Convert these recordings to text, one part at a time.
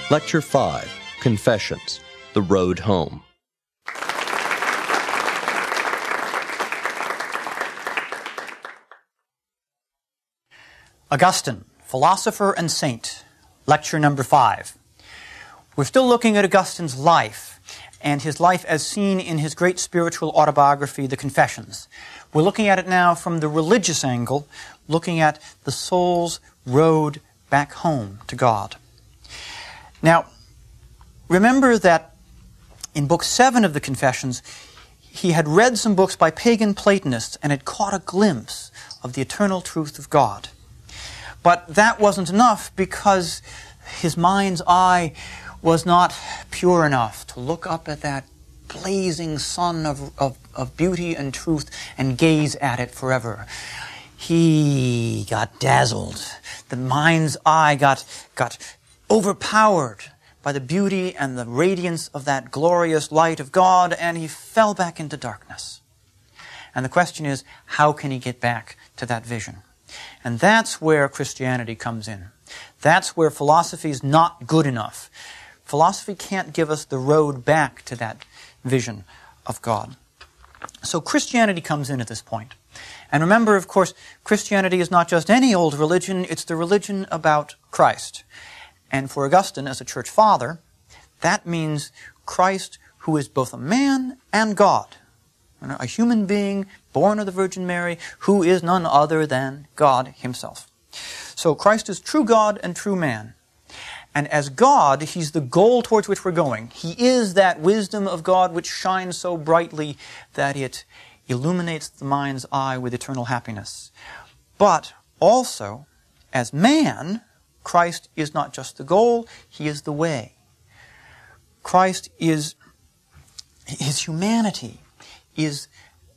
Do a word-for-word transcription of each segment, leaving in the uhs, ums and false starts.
Lecture five, Confessions, The Road Home. Augustine, Philosopher and Saint, Lecture number five. We're still looking at Augustine's life, and his life as seen in his great spiritual autobiography, The Confessions. We're looking at it now from the religious angle, looking at the soul's road back home to God. Now, remember that in Book seven of the Confessions, he had read some books by pagan Platonists and had caught a glimpse of the eternal truth of God. But that wasn't enough because his mind's eye was not pure enough to look up at that blazing sun of, of, of beauty and truth and gaze at it forever. He got dazzled. The mind's eye got, got overpowered by the beauty and the radiance of that glorious light of God, and he fell back into darkness. And the question is, how can he get back to that vision? And that's where Christianity comes in. That's where philosophy is not good enough. Philosophy can't give us the road back to that vision of God. So Christianity comes in at this point. And remember, of course, Christianity is not just any old religion, it's the religion about Christ. And for Augustine, as a church father, that means Christ who is both a man and God. A human being born of the Virgin Mary who is none other than God himself. So Christ is true God and true man. And as God, he's the goal towards which we're going. He is that wisdom of God which shines so brightly that it illuminates the mind's eye with eternal happiness. But also, as man, Christ is not just the goal, he is the way. Christ is, his humanity is,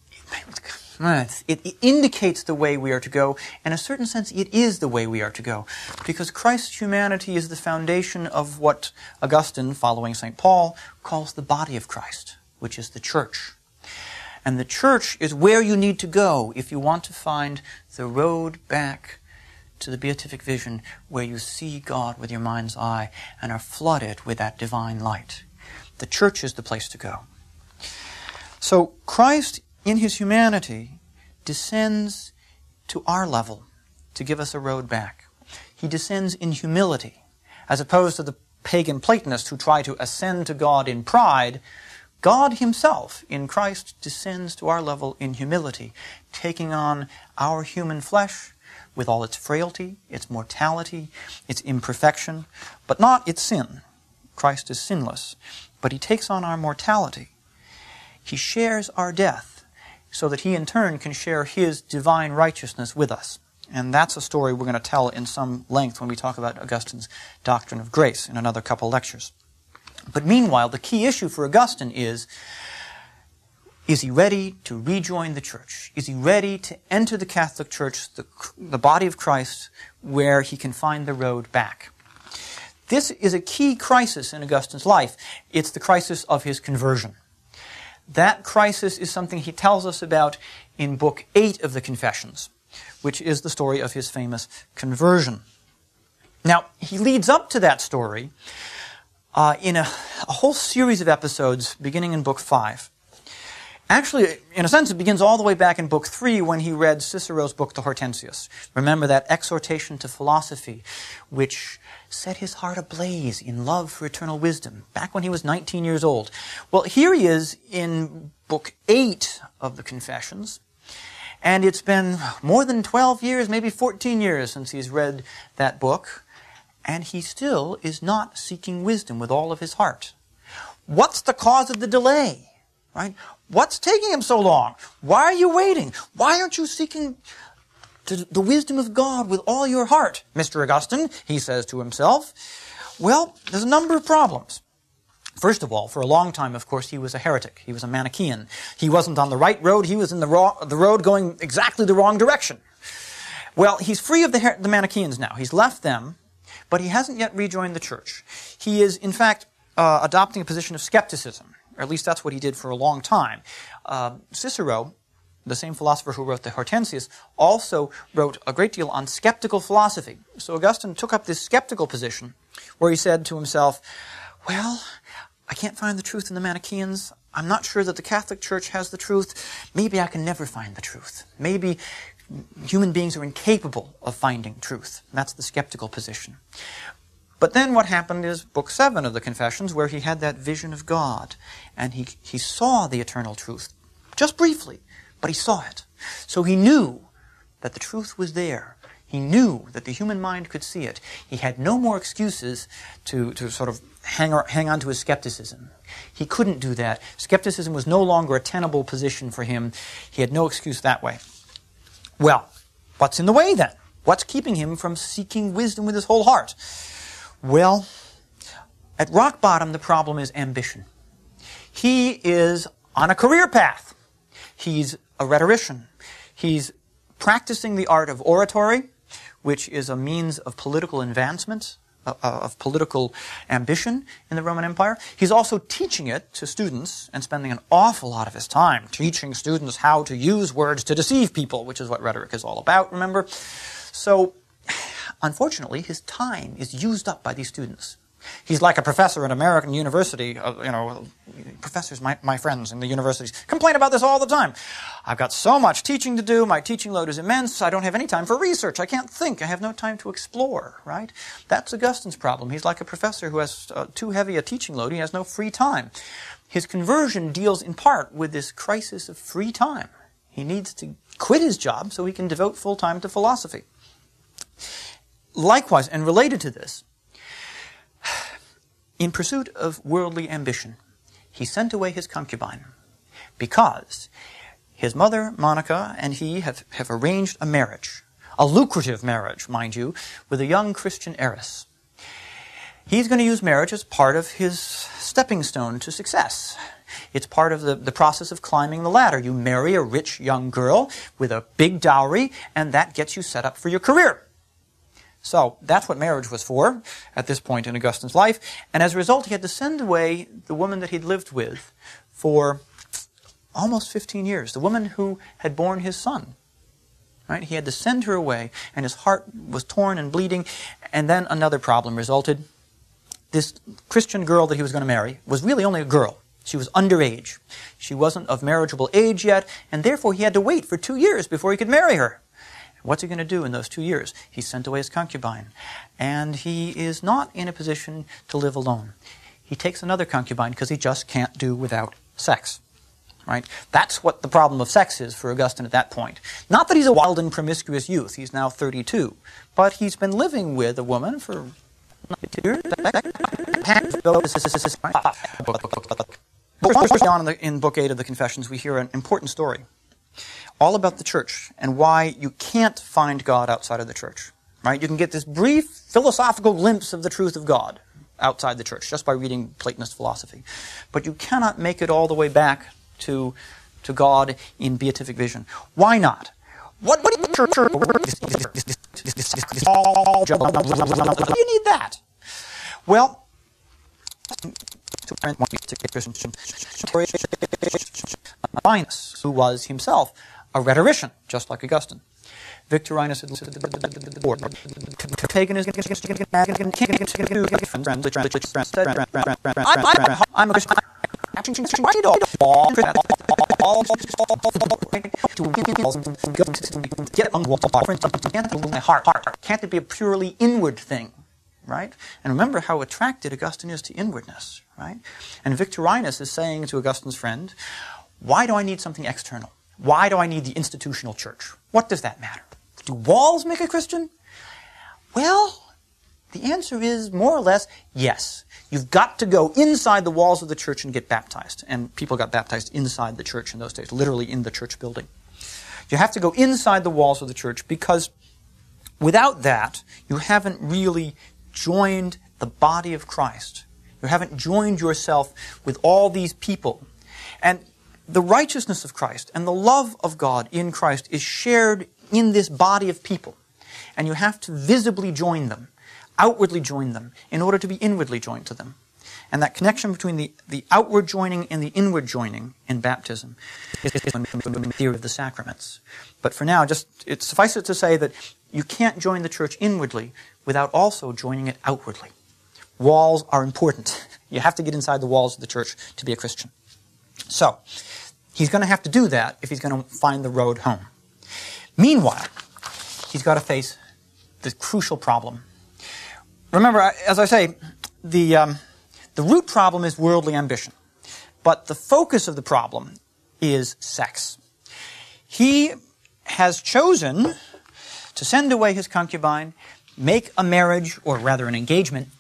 it indicates the way we are to go. In a certain sense, it is the way we are to go. Because Christ's humanity is the foundation of what Augustine, following Saint Paul, calls the body of Christ, which is the church. And the church is where you need to go if you want to find the road back to the beatific vision where you see God with your mind's eye and are flooded with that divine light. The church is the place to go. So Christ, in his humanity, descends to our level to give us a road back. He descends in humility, as opposed to the pagan Platonists who try to ascend to God in pride. God himself, in Christ, descends to our level in humility, taking on our human flesh with all its frailty, its mortality, its imperfection, but not its sin. Christ is sinless, but he takes on our mortality. He shares our death so that he in turn can share his divine righteousness with us. And that's a story we're going to tell in some length when we talk about Augustine's doctrine of grace in another couple lectures. But meanwhile, the key issue for Augustine is, is he ready to rejoin the church? Is he ready to enter the Catholic Church, the, the body of Christ, where he can find the road back? This is a key crisis in Augustine's life. It's the crisis of his conversion. That crisis is something he tells us about in Book eight of the Confessions, which is the story of his famous conversion. Now, he leads up to that story uh, in a, a whole series of episodes beginning in Book five. Actually, in a sense, it begins all the way back in Book three when he read Cicero's book to Hortensius. Remember that exhortation to philosophy, which set his heart ablaze in love for eternal wisdom, back when he was nineteen years old. Well, here he is in Book eight of the Confessions, and it's been more than twelve years, maybe fourteen years since he's read that book, and he still is not seeking wisdom with all of his heart. What's the cause of the delay? Right? What's taking him so long? Why are you waiting? Why aren't you seeking to the wisdom of God with all your heart, Mister Augustine? He says to himself. Well, there's a number of problems. First of all, for a long time, of course, he was a heretic. He was a Manichaean. He wasn't on the right road. He was in the, wrong, the road going exactly the wrong direction. Well, he's free of the, Her- the Manichaeans now. He's left them, but he hasn't yet rejoined the church. He is, in fact, uh, adopting a position of skepticism. Or at least that's what he did for a long time. Uh, Cicero the same philosopher who wrote the Hortensius, also wrote a great deal on skeptical philosophy. So Augustine took up this skeptical position where he said to himself, well, I can't find the truth in the Manichaeans. I'm not sure that the Catholic Church has the truth. Maybe I can never find the truth. Maybe human beings are incapable of finding truth. That's the skeptical position. But then what happened is Book seven of the Confessions, where he had that vision of God, and he, he saw the eternal truth, just briefly, but he saw it. So he knew that the truth was there. He knew that the human mind could see it. He had no more excuses to, to sort of hang, or, hang on to his skepticism. He couldn't do that. Skepticism was no longer a tenable position for him. He had no excuse that way. Well, what's in the way then? What's keeping him from seeking wisdom with his whole heart? Well, at rock bottom, the problem is ambition. He is on a career path. He's a rhetorician. He's practicing the art of oratory, which is a means of political advancement, uh, of political ambition in the Roman Empire. He's also teaching it to students and spending an awful lot of his time teaching students how to use words to deceive people, which is what rhetoric is all about, remember? So, unfortunately, his time is used up by these students. He's like a professor at American university. Uh, you know, professors, my, my friends in the universities, complain about this all the time. I've got so much teaching to do. My teaching load is immense. I don't have any time for research. I can't think. I have no time to explore, right? That's Augustine's problem. He's like a professor who has uh, too heavy a teaching load. He has no free time. His conversion deals in part with this crisis of free time. He needs to quit his job so he can devote full time to philosophy. Likewise, and related to this, in pursuit of worldly ambition, he sent away his concubine because his mother, Monica, and he have, have arranged a marriage, a lucrative marriage, mind you, with a young Christian heiress. He's going to use marriage as part of his stepping stone to success. It's part of the, the process of climbing the ladder. You marry a rich young girl with a big dowry, and that gets you set up for your career. So that's what marriage was for at this point in Augustine's life. And as a result, he had to send away the woman that he'd lived with for almost fifteen years, the woman who had borne his son. Right? He had to send her away, and his heart was torn and bleeding. And then another problem resulted. This Christian girl that he was going to marry was really only a girl. She was underage. She wasn't of marriageable age yet, and therefore he had to wait for two years before he could marry her. What's he going to do in those two years? He sent away his concubine. And he is not in a position to live alone. He takes another concubine because he just can't do without sex. Right? That's what the problem of sex is for Augustine at that point. Not that he's a wild and promiscuous youth. He's now thirty-two. But he's been living with a woman for years. On in, the, in Book eight of the Confessions, we hear an important story all about the church and why you can't find God outside of the church. Right? You can get this brief philosophical glimpse of the truth of God outside the church just by reading Platonist philosophy. But you cannot make it all the way back to, to God in beatific vision. Why not? What, what do you need that? Well, Victorinus, who was himself a rhetorician, just like Augustine. Victorinus had taken his I'm a Christian. My heart. Can't it be a purely inward thing? Right? And remember how attracted Augustine is to inwardness, right? And Victorinus is saying to Augustine's friend, why do I need something external? Why do I need the institutional church? What does that matter? Do walls make a Christian? Well, the answer is more or less yes. You've got to go inside the walls of the church and get baptized. And people got baptized inside the church in those days, literally in the church building. You have to go inside the walls of the church because without that, you haven't really joined the body of Christ. You haven't joined yourself with all these people. And the righteousness of Christ and the love of God in Christ is shared in this body of people. And you have to visibly join them, outwardly join them, in order to be inwardly joined to them. And that connection between the, the outward joining and the inward joining in baptism is the theory of the sacraments. But for now, just it suffices to say that you can't join the church inwardly without also joining it outwardly. Walls are important. You have to get inside the walls of the church to be a Christian. So, he's going to have to do that if he's going to find the road home. Meanwhile, he's got to face the crucial problem. Remember, as I say, the, um, the root problem is worldly ambition. But the focus of the problem is sex. He has chosen to send away his concubine, make a marriage, or rather an engagement,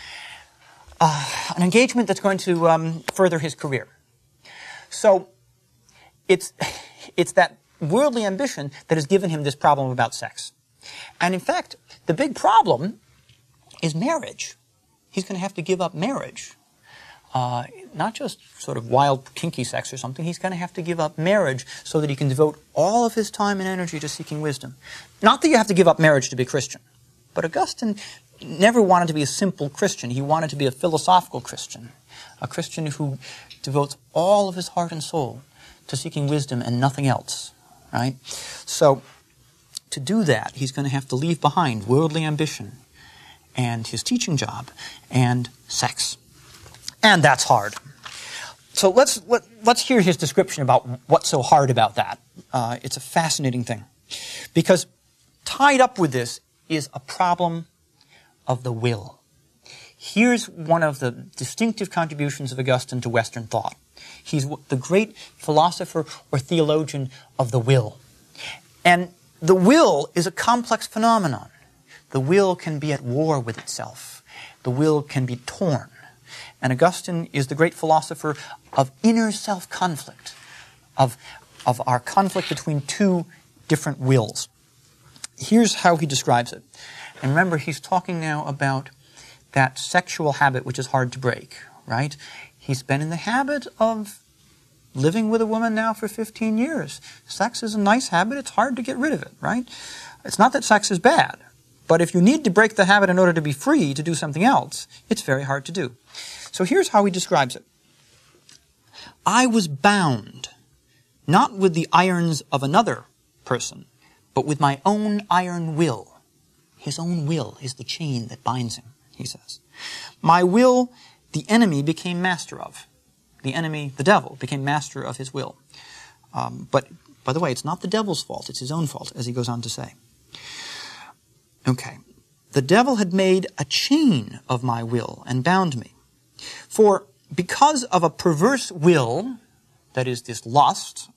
uh, an engagement that's going to um, further his career. So it's, it's that worldly ambition that has given him this problem about sex. And in fact, the big problem is marriage. He's going to have to give up marriage. Uh, not just sort of wild, kinky sex or something. He's going to have to give up marriage so that he can devote all of his time and energy to seeking wisdom. Not that you have to give up marriage to be a Christian, but Augustine never wanted to be a simple Christian. He wanted to be a philosophical Christian, a Christian who devotes all of his heart and soul to seeking wisdom and nothing else, right? So, to do that, he's going to have to leave behind worldly ambition and his teaching job and sex. And that's hard. So let's let, let's hear his description about what's so hard about that. Uh, it's a fascinating thing. Because tied up with this is a problem of the will. Here's one of the distinctive contributions of Augustine to Western thought. He's the great philosopher or theologian of the will. And the will is a complex phenomenon. The will can be at war with itself. The will can be torn. And Augustine is the great philosopher of inner self-conflict, of, of our conflict between two different wills. Here's how he describes it. And remember, he's talking now about that sexual habit which is hard to break, right? He's been in the habit of living with a woman now for fifteen years. Sex is a nice habit. It's hard to get rid of it, right? It's not that sex is bad, but if you need to break the habit in order to be free to do something else, it's very hard to do. So here's how he describes it. I was bound, not with the irons of another person, but with my own iron will. His own will is the chain that binds him, he says. My will, the enemy became master of. The enemy, the devil, became master of his will. Um, but, by the way, it's not the devil's fault, it's his own fault, as he goes on to say. Okay. The devil had made a chain of my will and bound me. For because of a perverse will, that is this lust,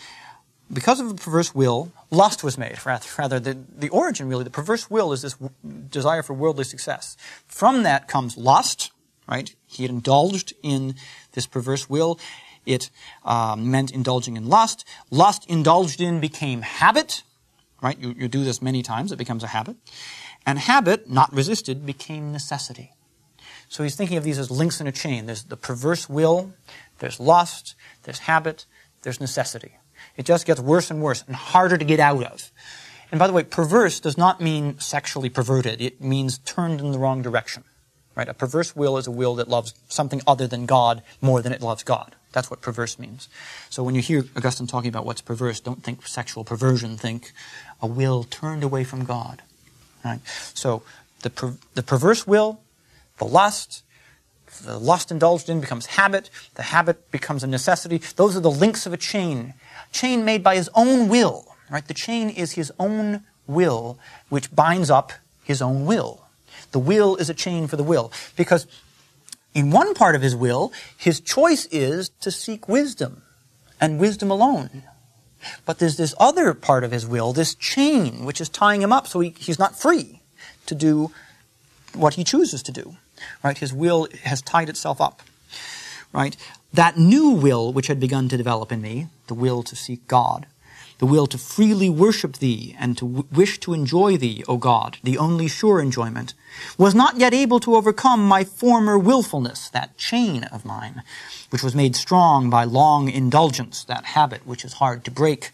because of a perverse will, lust was made. Rather, rather the, the origin really, the perverse will is this w- desire for worldly success. From that comes lust, right? He had indulged in this perverse will. It um, meant indulging in lust. Lust indulged in became habit, right? You, you do this many times, it becomes a habit. And habit, not resisted, became necessity. So he's thinking of these as links in a chain. There's the perverse will, there's lust, there's habit, there's necessity. It just gets worse and worse and harder to get out of. And by the way, perverse does not mean sexually perverted. It means turned in the wrong direction. Right? A perverse will is a will that loves something other than God more than it loves God. That's what perverse means. So when you hear Augustine talking about what's perverse, don't think sexual perversion. Think a will turned away from God. Right? So the per- the perverse will, the lust, the lust indulged in becomes habit. The habit becomes a necessity. Those are the links of a chain. Chain made by his own will. Right? The chain is his own will, which binds up his own will. The will is a chain for the will. Because in one part of his will, his choice is to seek wisdom, and wisdom alone. But there's this other part of his will, this chain, which is tying him up so he, he's not free to do what he chooses to do. Right? His will has tied itself up. Right? That new will which had begun to develop in me, the will to seek God, the will to freely worship thee and to w- wish to enjoy thee, O God, the only sure enjoyment, was not yet able to overcome my former willfulness, that chain of mine, which was made strong by long indulgence, that habit which is hard to break.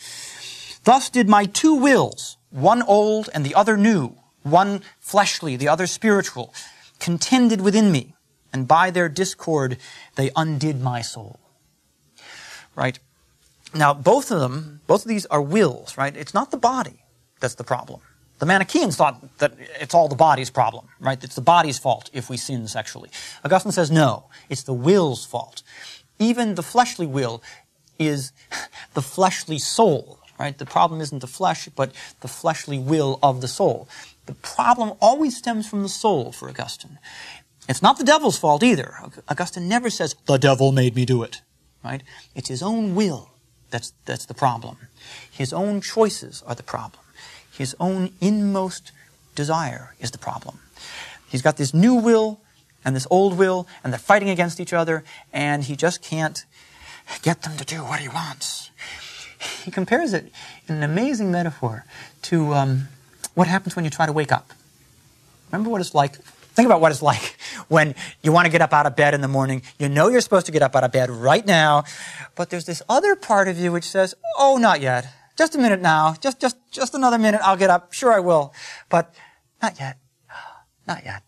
Thus did my two wills, one old and the other new, one fleshly, the other spiritual, contended within me, and by their discord they undid my soul. Right? Now, both of them, both of these are wills, right? It's not the body that's the problem. The Manichaeans thought that it's all the body's problem, right? It's the body's fault if we sin sexually. Augustine says, no, it's the will's fault. Even the fleshly will is the fleshly soul, right? The problem isn't the flesh, but the fleshly will of the soul. The problem always stems from the soul for Augustine. It's not the devil's fault either. Augustine never says, the devil made me do it, right? It's his own will that's, that's the problem. His own choices are the problem. His own inmost desire is the problem. He's got this new will and this old will, and they're fighting against each other, and he just can't get them to do what he wants. He compares it in an amazing metaphor to um, what happens when you try to wake up. Remember what it's like? Think about what it's like when you want to get up out of bed in the morning. You know you're supposed to get up out of bed right now, but there's this other part of you which says, oh, not yet. Just a minute now. Just, just, just another minute. I'll get up. Sure I will. But not yet. Not yet.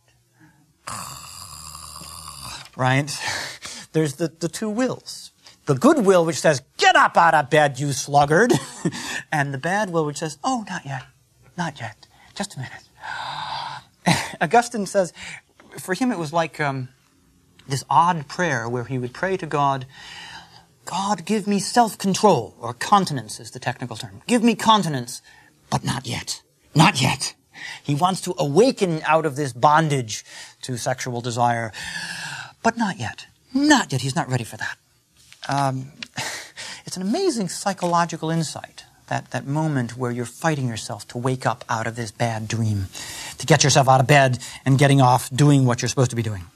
Right? There's the, the two wills. The good will which says, get up out of bed, you sluggard. And the bad will which says, oh, not yet. Not yet. Just a minute. Augustine says, for him it was like um, this odd prayer where he would pray to God, God, give me self-control, or continence is the technical term. Give me continence, but not yet. Not yet. He wants to awaken out of this bondage to sexual desire, but not yet. Not yet. He's not ready for that. Um, it's an amazing psychological insight, that, that moment where you're fighting yourself to wake up out of this bad dream, to get yourself out of bed and getting off doing what you're supposed to be doing.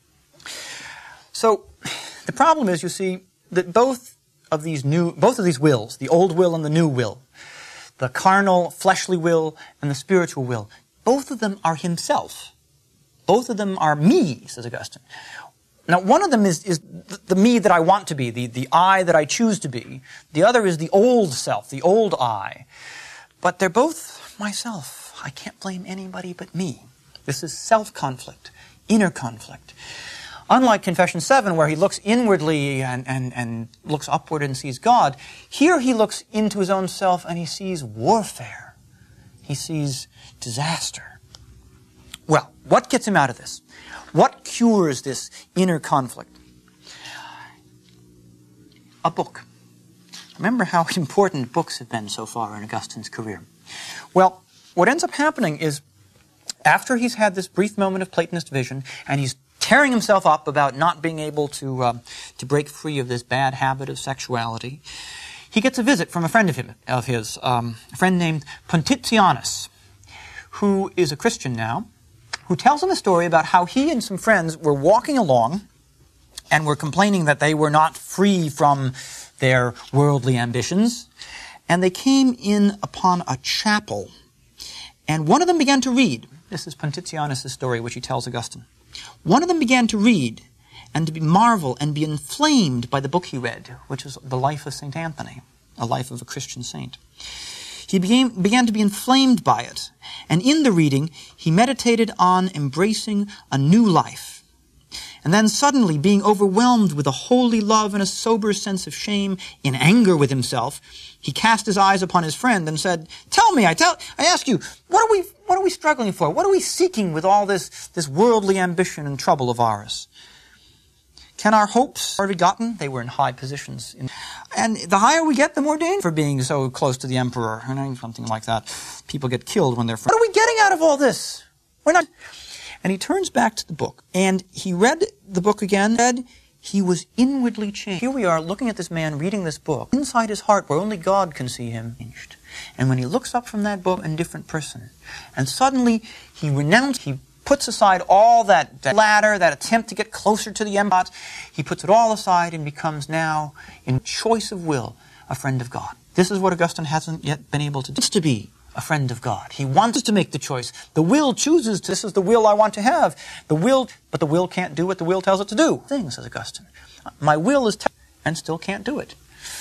So the problem is, you see, that both of these new, both of these wills, the old will and the new will, the carnal, fleshly will and the spiritual will, both of them are himself. Both of them are me, says Augustine. Now, one of them is, is the me that I want to be, the, the I that I choose to be. The other is the old self, the old I. But they're both myself. I can't blame anybody but me. This is self-conflict, inner conflict. Unlike Confession seven, where he looks inwardly and, and, and looks upward and sees God, here he looks into his own self and he sees warfare. He sees disaster. Well, what gets him out of this? What cures this inner conflict? A book. Remember how important books have been so far in Augustine's career. Well, what ends up happening is, after he's had this brief moment of Platonist vision, and he's tearing himself up about not being able to um, to break free of this bad habit of sexuality, he gets a visit from a friend of him, of his, um, a friend named Pontitianus, who is a Christian now, who tells him a story about how he and some friends were walking along and were complaining that they were not free from their worldly ambitions, and they came in upon a chapel, and one of them began to read. This is Pontitianus' story, which he tells Augustine. One of them began to read and to be marvel and be inflamed by the book he read, which was the life of Saint Anthony, a life of a Christian saint. He began, began to be inflamed by it, and in the reading he meditated on embracing a new life. And then suddenly, being overwhelmed with a holy love and a sober sense of shame, in anger with himself, he cast his eyes upon his friend and said, "Tell me, I tell, I ask you, what are we, what are we struggling for? What are we seeking with all this, this worldly ambition and trouble of ours? Can our hopes are begotten?" They were in high positions. In, and the higher we get, the more danger for being so close to the emperor, you know, something like that. People get killed when they're... What are we getting out of all this? We're not... And he turns back to the book, and he read the book again, and he was inwardly changed. Here we are looking at this man reading this book, inside his heart where only God can see him changed. And when he looks up from that book, a different person. And suddenly he renounced, he puts aside all that, that ladder, that attempt to get closer to the empire. He puts it all aside and becomes now, in choice of will, a friend of God. This is what Augustine hasn't yet been able to do. To be a friend of God. He wants to make the choice. The will chooses, this is the will I want to have. The will, but the will can't do what the will tells it to do. Thing, says Augustine. My will is t- and still can't do it.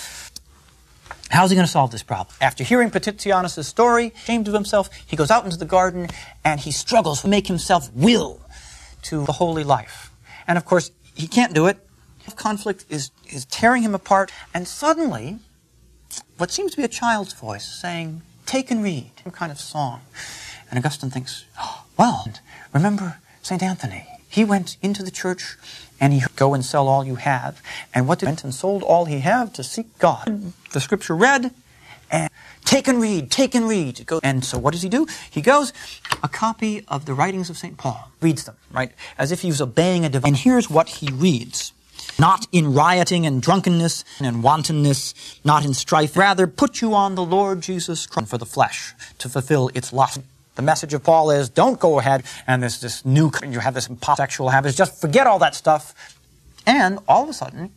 How's he going to solve this problem? After hearing Pontitianus' story, ashamed of himself, he goes out into the garden and he struggles to make himself will to the holy life. And of course, he can't do it. Conflict is, is tearing him apart. And suddenly, what seems to be a child's voice saying, take and read, some kind of song. And Augustine thinks, oh, well, remember Saint Anthony. He went into the church and he go and sell all you have. And what did he went and sold all he have to seek God. The scripture read, and take and read, take and read. And so what does he do? He goes, a copy of the writings of Saint Paul, reads them, right, as if he was obeying a divine. And here's what he reads. Not in rioting and drunkenness and wantonness, not in strife. Rather, put you on the Lord Jesus Christ for the flesh, to fulfill its lust. The message of Paul is, don't go ahead and there's this new, you have this sexual habits, just forget all that stuff. And all of a sudden,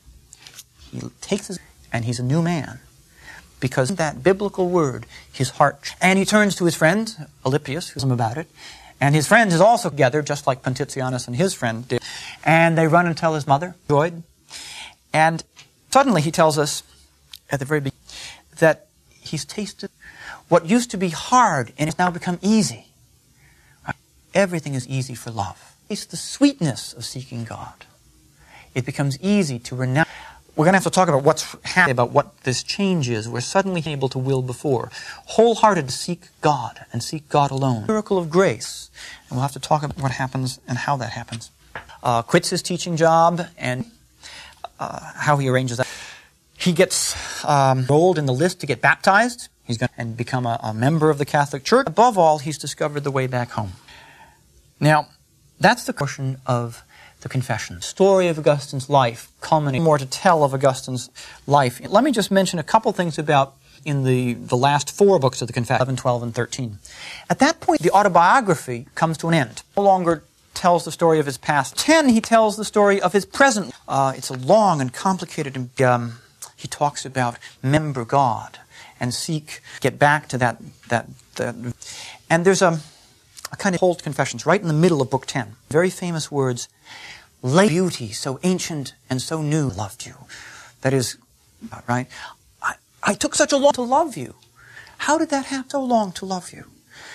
he takes his, and he's a new man. Because that biblical word, his heart. And he turns to his friend, Alypius, who's him about it. And his friend is also together, just like Pontitianus and his friend did. And they run and tell his mother, Joyed. And suddenly he tells us, at the very beginning, that he's tasted what used to be hard and it's now become easy. Right? Everything is easy for love. It's the sweetness of seeking God. It becomes easy to renounce. We're going to have to talk about what's happening, about what this change is. We're suddenly able to will before. Wholehearted to seek God and seek God alone. Miracle of grace. And we'll have to talk about what happens and how that happens. Uh, quits his teaching job and uh, how he arranges that. He gets um, enrolled in the list to get baptized. He's going to and become a, a member of the Catholic Church. Above all, he's discovered the way back home. Now, that's the portion of the Confession. Story of Augustine's life, culminating more to tell of Augustine's life. Let me just mention a couple things about in the, the last four books of the Confession, eleven, twelve, and thirteen. At that point, the autobiography comes to an end. No longer tells the story of his past. ten, he tells the story of his present. Uh, it's a long and complicated, um, he talks about remember God and seek, get back to that, that, that. And there's a, a kind of old confessions right in the middle of book ten. Very famous words, lay beauty, so ancient and so new, loved you. That is, right? I, I took such a long to love you. How did that happen so long to love you?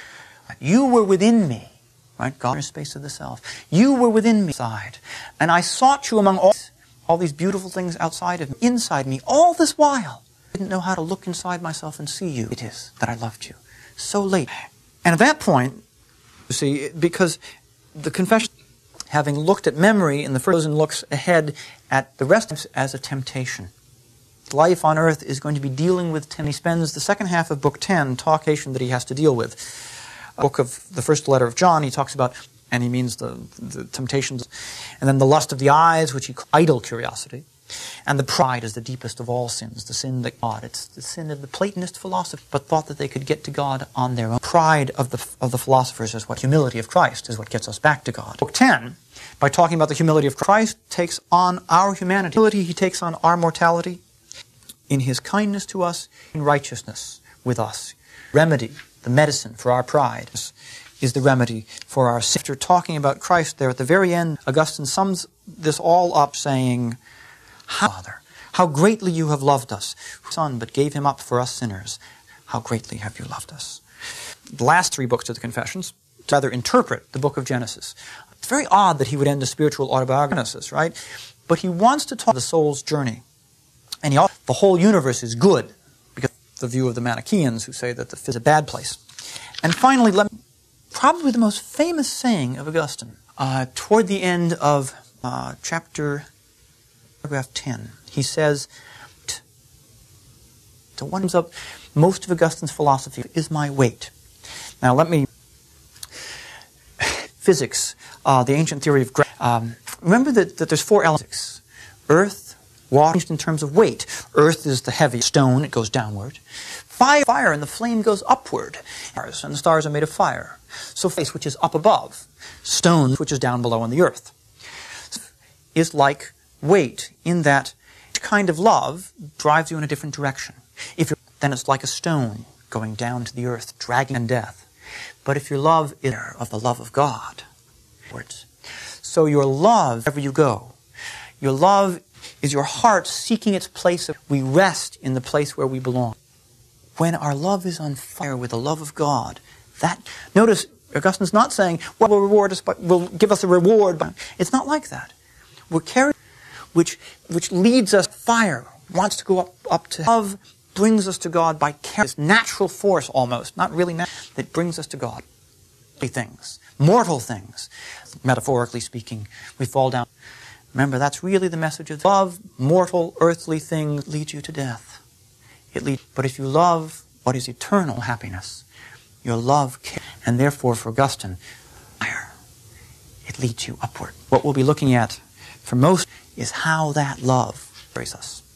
You were within me, right? God in the space of the self. You were within me, side. And I sought you among all, all these beautiful things outside of me, inside me, all this while. I didn't know how to look inside myself and see you. It is that I loved you. So late. And at that point, you see, because the confession, having looked at memory in the first, and looks ahead at the rest of it as a temptation. Life on earth is going to be dealing with temptation. He spends the second half of book ten, talkation that he has to deal with. Book of the first letter of John, he talks about, and he means the, the temptations, and then the lust of the eyes, which he calls idle curiosity. And the pride is the deepest of all sins, the sin that God, it's the sin of the Platonist philosophy, but thought that they could get to God on their own. Pride of the of the philosophers is what humility of Christ is what gets us back to God. Book ten, by talking about the humility of Christ, takes on our humanity. Humility, he takes on our mortality in his kindness to us, in righteousness with us. Remedy, the medicine for our pride, is the remedy for our sin. After talking about Christ there at the very end, Augustine sums this all up saying, How, Father, how greatly you have loved us, Son, but gave him up for us sinners. How greatly have you loved us. The last three books of the Confessions rather interpret the book of Genesis. It's very odd that he would end a spiritual autobiography, right? But he wants to talk about the soul's journey. And he also, the whole universe is good, because of the view of the Manichaeans who say that the is a bad place. And finally, let me, probably the most famous saying of Augustine, uh, toward the end of uh, chapter paragraph ten, he says, to one sums up most of Augustine's philosophy is my weight. Now let me, physics, uh, the ancient theory of gravity. Um, remember that, that there's four elements. Earth, water, in terms of weight. Earth is the heavy stone, it goes downward. Fire, fire, and the flame goes upward. And the stars are made of fire. So face, which is up above. Stone, which is down below on the earth, is like weight in that kind of love drives you in a different direction. If you're, then it's like a stone going down to the earth, dragging in death. But if your love is of the love of God, so your love, wherever you go, your love is your heart seeking its place. Of, we rest in the place where we belong. When our love is on fire with the love of God, that, notice Augustine's not saying, well, will reward us, but will give us a reward. But it's not like that. We're carried, which which leads us fire, wants to go up, up to love, brings us to God by carrying this natural force almost, not really natural, that brings us to God. Things, mortal things, metaphorically speaking, we fall down. Remember, that's really the message of love. Mortal, earthly things lead you to death. It leads, but if you love what is eternal happiness, your love, and therefore for Augustine, fire, it leads you upward. What we'll be looking at for most is how that love carries us.